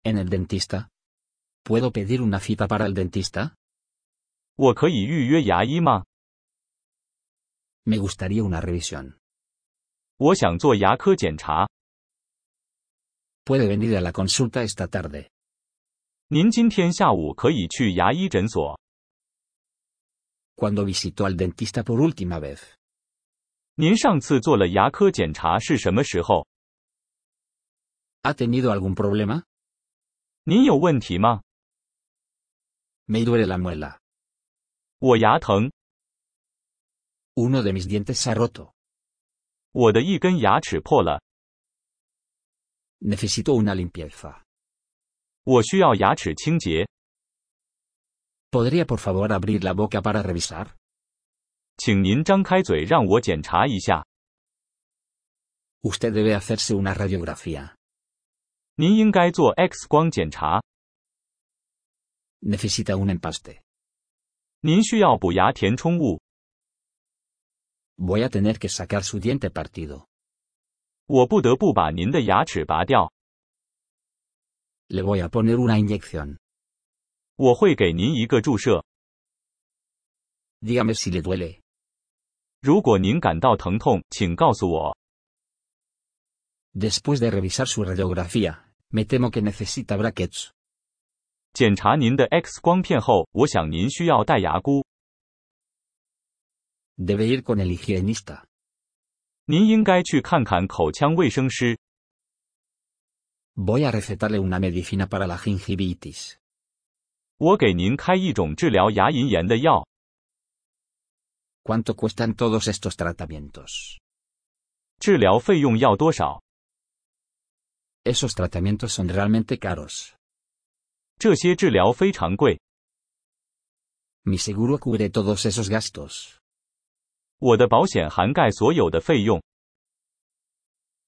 ¿En el dentista? ¿Puedo pedir una cita para el dentista? 我可以预约牙医吗？ Me gustaría una revisión. 我想做牙科检查。 Puede venir a la consulta esta tarde. 您今天下午可以去牙医诊所。 ¿Cuándo visitó al dentista por última vez? 您上次做了牙科检查是什么时候？ ¿Ha tenido algún problema? 您有问题吗？ Me duele la muela. 我牙疼， Uno de mis dientes se ha roto. 我的一根牙齿破了， Necesito una limpieza. 我需要牙齿清洁。 ¿Podría por favor abrir la boca para revisar? 请您张开嘴让我检查一下。 Usted debe hacerse una radiografía. 您应该做 X 光检查。 Necesita un empaste. 您需要补牙填充物。 Voy a tener que sacar su diente partido. 我不得不把您的牙齿拔掉。 Le voy a poner una inyección. 我会给您一个注射。 Dígame si le duele. 如果您感到疼痛，请告诉我。 Después de revisar su radiografía, me temo que necesita brackets. 检查您的 X 光片后，我想您需要戴牙箍。 Debe ir con el higienista. 您应该去看看口腔卫生师。 Voy a recetarle una medicina para la gingivitis. 我给您开一种治疗牙龈炎的药。 ¿Cuánto cuestan todos estos tratamientos? 治疗费用要多少？ Esos tratamientos son realmente caros. 这些治疗非常贵。 Mi seguro cubre todos esos gastos. 我的保险涵盖所有的费用。